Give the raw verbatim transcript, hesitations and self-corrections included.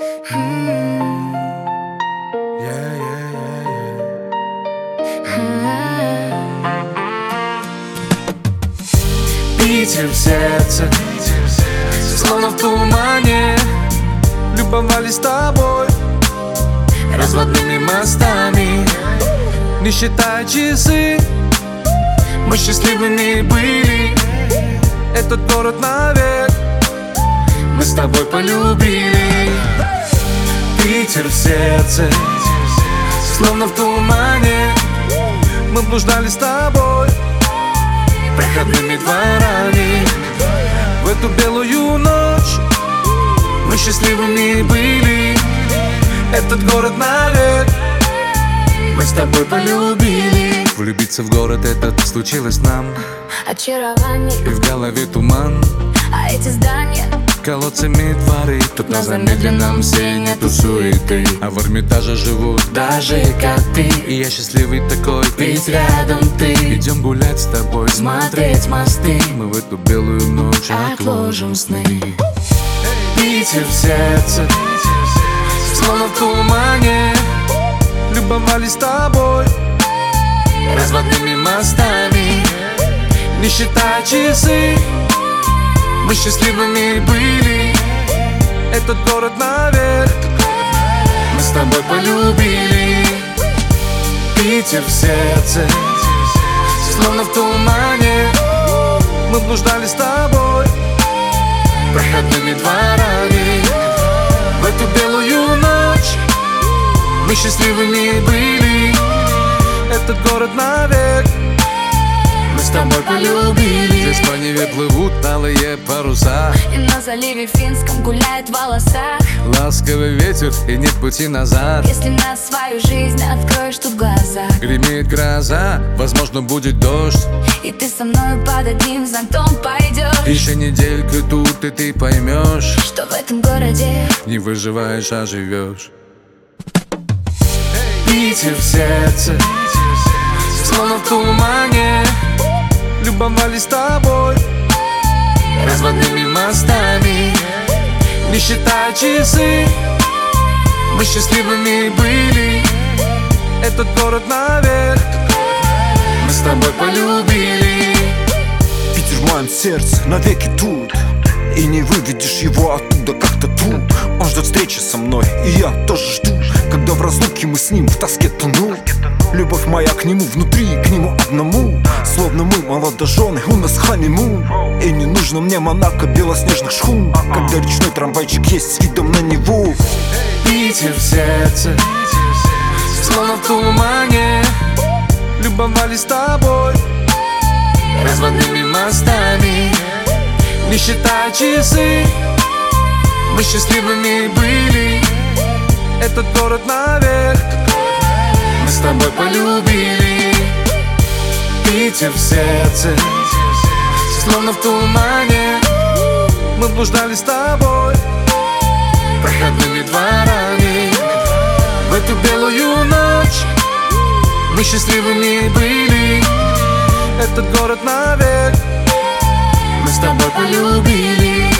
Питер в сердце, словно в тумане, любовались тобой разводными мостами. Не считая часы, мы счастливыми были. Этот город навек мы с тобой полюбили. Питер в сердце, словно в тумане, мы блуждали с тобой проходными дворами. В эту белую ночь мы счастливыми были. Этот город навек мы с тобой полюбили. Влюбиться в город этот случилось нам. Очарование, и в голове туман. а эти здания колодцами дворы. Тут на замедленном все нету суеты, а в Эрмитаже живут даже коты. И я счастливый такой, ведь рядом ты. Идем гулять с тобой, смотреть мосты. Мы в эту белую ночь отложим сны. Питер в сердце, словно в тумане, любовались тобой разводными мостами. Не считая часы, мы счастливыми были. Этот город навек мы с тобой полюбили. Питер в сердце, словно в тумане, мы блуждали с тобой проходными дворами. В эту белую ночь мы счастливыми были. Этот город навек мы с тобой полюбили. Здесь по Неве плывут алые паруса, и на заливе Финском гуляет в волосах. Ласковый ветер и нет пути назад. Если на свою жизнь откроешь тут глаза, гремит гроза, возможно будет дождь, и ты со мной под одним зонтом пойдешь. Еще неделька тут, и ты поймешь, что в этом городе не выживаешь, а живешь. Питер в сердце, словно в тумане, любовались тобой разводными мостами. Не считая часы, мы счастливыми были. Этот город навек мы с тобой полюбили. Питер в моем сердце навеки тут, и не выведешь его оттуда как-то тут. Он ждет встречи со мной, и я тоже жду, когда в разлуке мы с ним в тоске тону. Любовь моя к нему внутри, к нему одному. Словно мы молодожены, у нас ханимун. И не нужно мне Монако белоснежных шхун, когда речной трамвайчик есть с видом на Неву. Питер в сердце, словно в тумане, любовались тобой разводными мостами. Не считая часы, мы счастливыми были. Этот город навек мы с тобой полюбили. Питер в сердце, словно в тумане, мы блуждали с тобой проходными дворами. В эту белую ночь мы счастливыми были. Этот город навек мы с тобой полюбили.